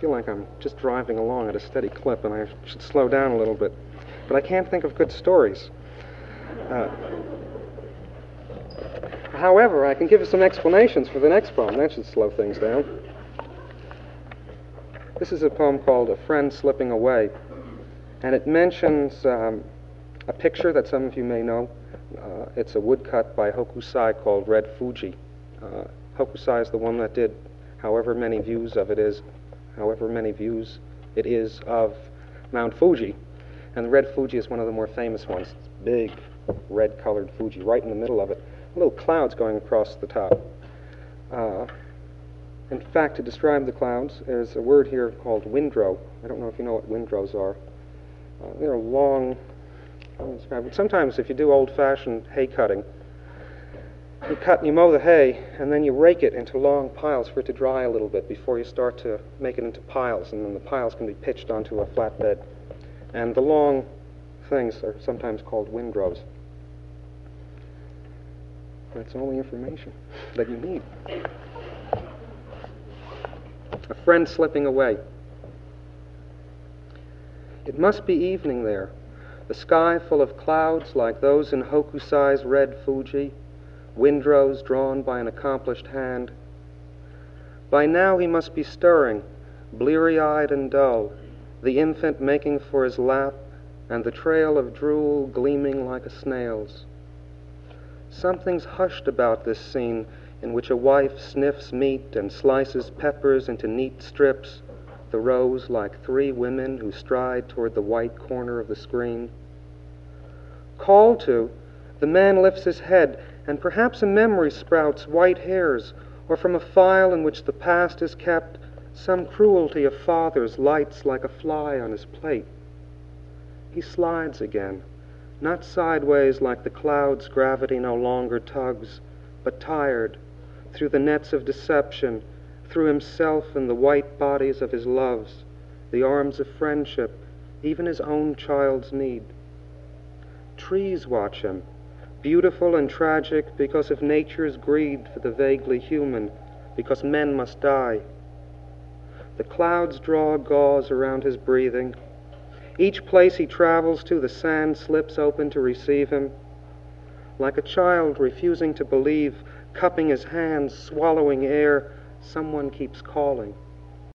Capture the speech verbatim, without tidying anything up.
feel like I'm just driving along at a steady clip, and I should slow down a little bit. But I can't think of good stories. Uh, however, I can give you some explanations for the next poem. That should slow things down. This is a poem called A Friend Slipping Away, and it mentions um, a picture that some of you may know. Uh, it's a woodcut by Hokusai called Red Fuji. Uh, Hokusai is the one that did however many views of it is, however many views it is of Mount Fuji. And the Red Fuji is one of the more famous ones. It's big, red-colored Fuji, right in the middle of it. Little clouds going across the top. Uh, in fact, to describe the clouds, there's a word here called windrow. I don't know if you know what windrows are. Uh, they're long, I don't describe it. Sometimes if you do old-fashioned hay cutting, you cut and you mow the hay, and then you rake it into long piles for it to dry a little bit before you start to make it into piles, and then the piles can be pitched onto a flatbed. And the long things are sometimes called windrows. That's all the information that you need. A friend slipping away. It must be evening there, the sky full of clouds like those in Hokusai's Red Fuji, windrows drawn by an accomplished hand. By now he must be stirring, bleary-eyed and dull, the infant making for his lap, and the trail of drool gleaming like a snail's. Something's hushed about this scene in which a wife sniffs meat and slices peppers into neat strips, the rows like three women who stride toward the white corner of the screen. Called to, the man lifts his head, and perhaps a memory sprouts white hairs, or from a file in which the past is kept, some cruelty of father's lights like a fly on his plate. He slides again, not sideways like the clouds gravity no longer tugs, but tired, through the nets of deception, through himself and the white bodies of his loves, the arms of friendship, even his own child's need. Trees watch him, beautiful and tragic because of nature's greed for the vaguely human, because men must die. The clouds draw gauze around his breathing. Each place he travels to, the sand slips open to receive him. Like a child refusing to believe, cupping his hands, swallowing air, someone keeps calling.